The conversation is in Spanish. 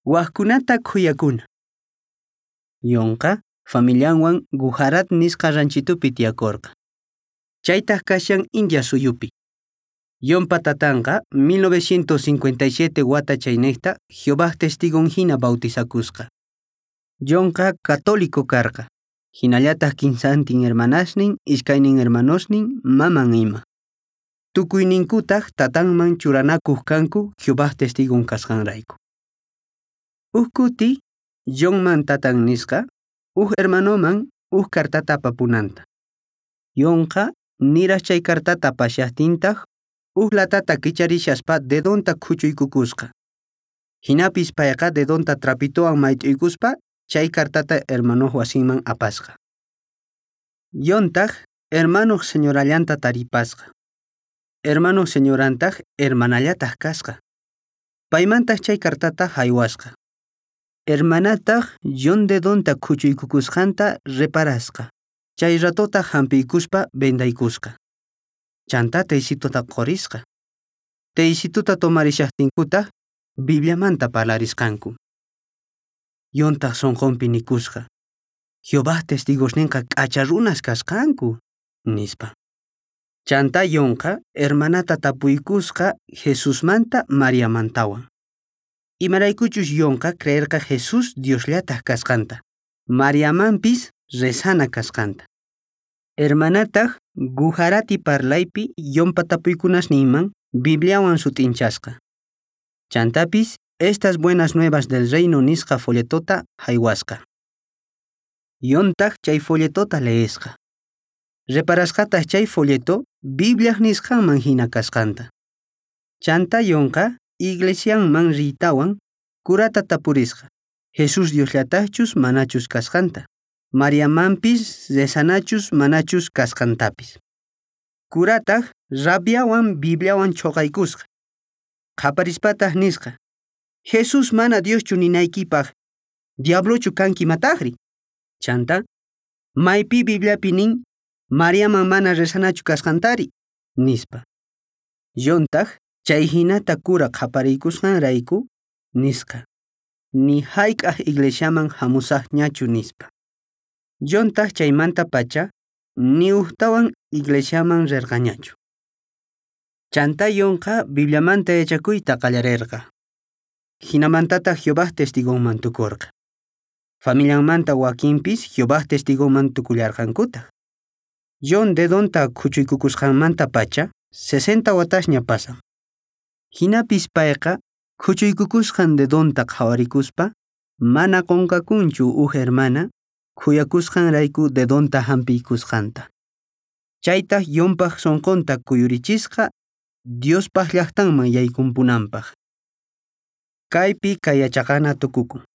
Waqkunata khuyakuna. Yonqa familianwan Gujarat nisqa ranchitupi tiyakurqa. Chaytaq kashan India suyupi. Yompa tatanqa 1957 wata chaynekta Jehová testigon hina bautizakusqa. Yonqa católico karqa. Hinallataq kinsantin hermanasnin, iskaynin hermanosnin, maman ima. Tukuyninkutaq tatanman churanakuq kanku Jehová testigon kasqanrayku. Kuti Johnman tatan nisqa, hermanoman kartata apapunanta. Yonqa niras chay kartata apashaqtintaq latata kicharishaspa dedonta khuchuykukusqa. Hinapis payqa dedonta trapitowan mayt'uykuspa chay kartata hermano wasinman apasqa. Yontaq hermano señorallanta taripasqa. Hermano señorantaq hermanallataq kasqa. Paymantaq chay kartata haywasqa. Hermanataq John dedonta khuchuykukusqanta reparasqa. Chay ratota hampiykuspa vendaykusqa. Chanta teysituta qorisqa. Teysituta tomarishaqtinkutaq Bibliamanta parlarisqanku. Yontaq sonqonpi nikusqa. Jehová testigosninqa k'acha runas kasqanku nispa. Chanta yonqa hermanata tapuykusqa Jesusmanta Mariamantawan. Imaraykuchus yonqa creerqa Jesus Diosllataq kasqanta. Mariamanpis rezana kasqanta. Hermanataq Gujarati parlaypi yompa tapuykunasninman Bibliawan sutinchasqa. Chantapis estas buenas nuevas del reino nisqa folletota haywasqa. Yontaq chay folletota leesqa. Reparasqataq chay folleto Biblia nisqanman hina kasqanta. Chanta yonqa iglesianman riytawan kurata tapurisqa. Jesus Diosllatachus manachus kasqanta. Mariamanpis rezanachus manachus kasqantapis. Kurataq rabiawan Bibliawan choqaykusqa. Qaparispataq nisqa. Jesus mana Dioschu ninaykipaq diablochu kanki mataqri. Chanta maypi Bibliapi nin Mariaman mana rezanachu kasqantari nispa. Yontaq chay hinata kura qapariykusqanrayku nisqa. Ni hayk'aq iglesiaman hamusaqñachu nispa. Yontaq chaymanta pacha ni uhtawan iglesiaman rirqañachu. Chanta yonqa Bibliamanta yachakuyta qallarirqa. Hinamantataq Jehová testigonman tukurqa. Familianmanta wakinpis Jehová testigonman tukullarqankutaq. John dedonta khuchuykukusqanmanta pacha 60 watashña pasan. Hinapis payqa khuchuykukusqan dedonta qhawarikuspa mana qonqakunchu hermana khuyakusqanrayku dedonta hampiykusqanta. Chaytaq yompaq sonqonta kuyurichisqa Diospaq llaqtanman yaykunpunanpaq. Kaypi kayachaqana tukukun.